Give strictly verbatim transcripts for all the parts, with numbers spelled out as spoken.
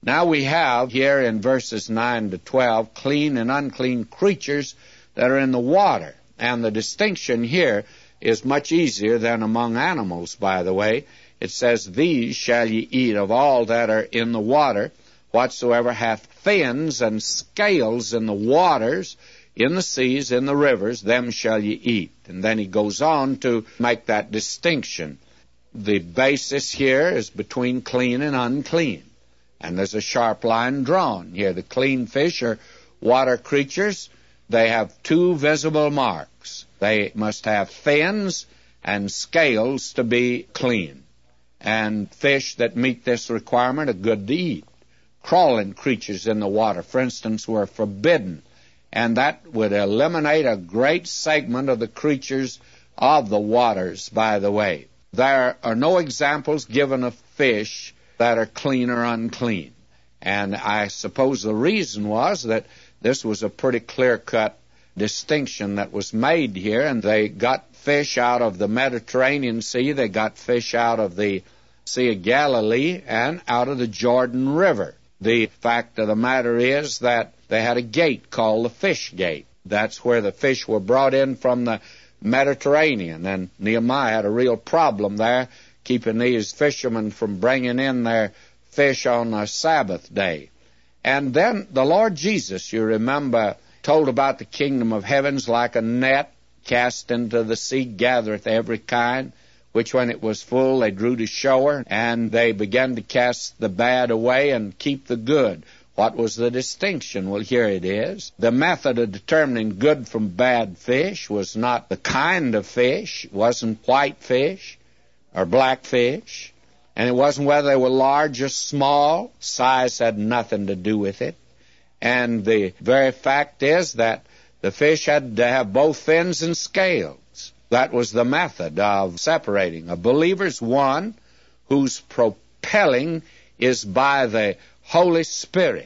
Now we have here in verses nine to twelve clean and unclean creatures that are in the water. And the distinction here is much easier than among animals, by the way. It says, "These shall ye eat of all that are in the water, whatsoever hath fins and scales in the waters, in the seas, in the rivers, them shall ye eat." And then he goes on to make that distinction. The basis here is between clean and unclean. And there's a sharp line drawn here. The clean fish are water creatures. They have two visible marks. They must have fins and scales to be clean. And fish that meet this requirement are good to eat. Crawling creatures in the water, for instance, were forbidden. And that would eliminate a great segment of the creatures of the waters, by the way. There are no examples given of fish that are clean or unclean. And I suppose the reason was that this was a pretty clear-cut distinction that was made here, and they got fish out of the Mediterranean Sea, they got fish out of the Sea of Galilee, and out of the Jordan River. The fact of the matter is that they had a gate called the Fish Gate. That's where the fish were brought in from the Mediterranean, and Nehemiah had a real problem there, keeping these fishermen from bringing in their fish on a Sabbath day. And then the Lord Jesus, you remember, told about the kingdom of heavens like a net cast into the sea, gathereth every kind, which when it was full they drew to shore, and they began to cast the bad away and keep the good. What was the distinction? Well, here it is. The method of determining good from bad fish was not the kind of fish. It wasn't white fish or black fish. And it wasn't whether they were large or small. Size had nothing to do with it. And the very fact is that the fish had to have both fins and scales. That was the method of separating. A believer's one whose propelling is by the Holy Spirit.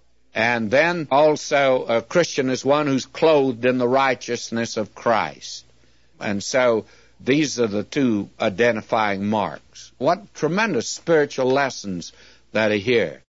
And then also a Christian is one who's clothed in the righteousness of Christ. And so these are the two identifying marks. What tremendous spiritual lessons that are here.